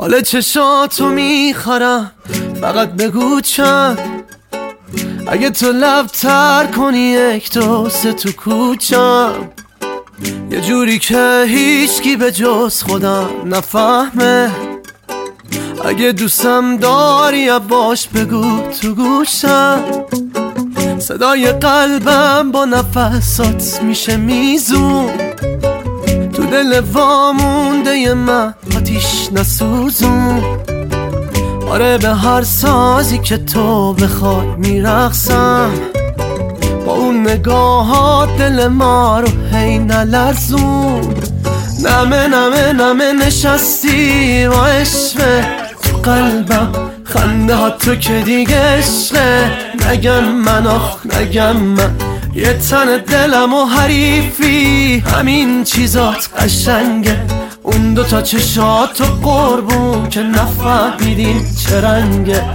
حال چشاتو میخورم، فقط بگو چند. اگه تو لب تر کنی یک دو سه تو کوچم، یه جوری که هیچکی به جز خودم نفهمه. اگه دوستم داری باش بگو تو گوشم، صدای قلبم با نفسات میشه میزون. تو دل وامونده من آتیش نسوزون. آره به هر سازی که تو بخوای میرقصم، با اون نگاهات دل ما رو هی نلرزون. نمه نمه نمه نشستی با عشقه تو قلبم، خنده ها تو که دیگه عشقه. نگم من آخ نگم من، یه تن دلم و حریفی، همین چیزات قشنگه. اون دوتا چشات و قربون که نفهمیدین چه رنگه.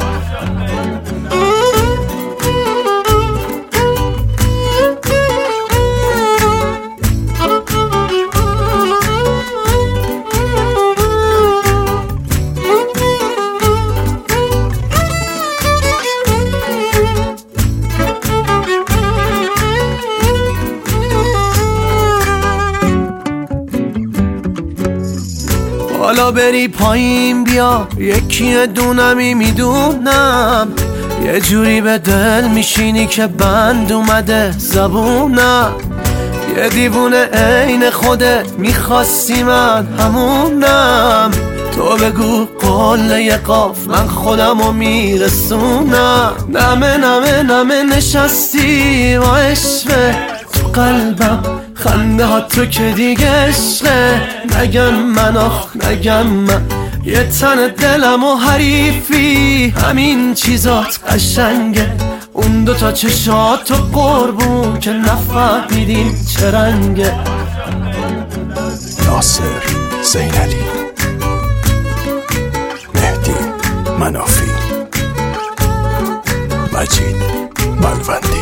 حالا بری پایین بیا، یکی دونمی میدونم. یه جوری به دل میشینی که بند اومده زبونم. یه دیوونه عین خودت میخواستی من همونم. تو بگو قله قاف من خودمو میرسونم. نمه نمه نمه نشستی با عشقه تو قلبم، خنده ها تو که دیگه عشقه. نگم من آخ نگم من، یه تن دلم و حریفی، همین چیزات قشنگه. اون دوتا چشات و قربون که نفهمیدین چه رنگه. ناصر زینالی، مهدی منافی، مجید ملوندی.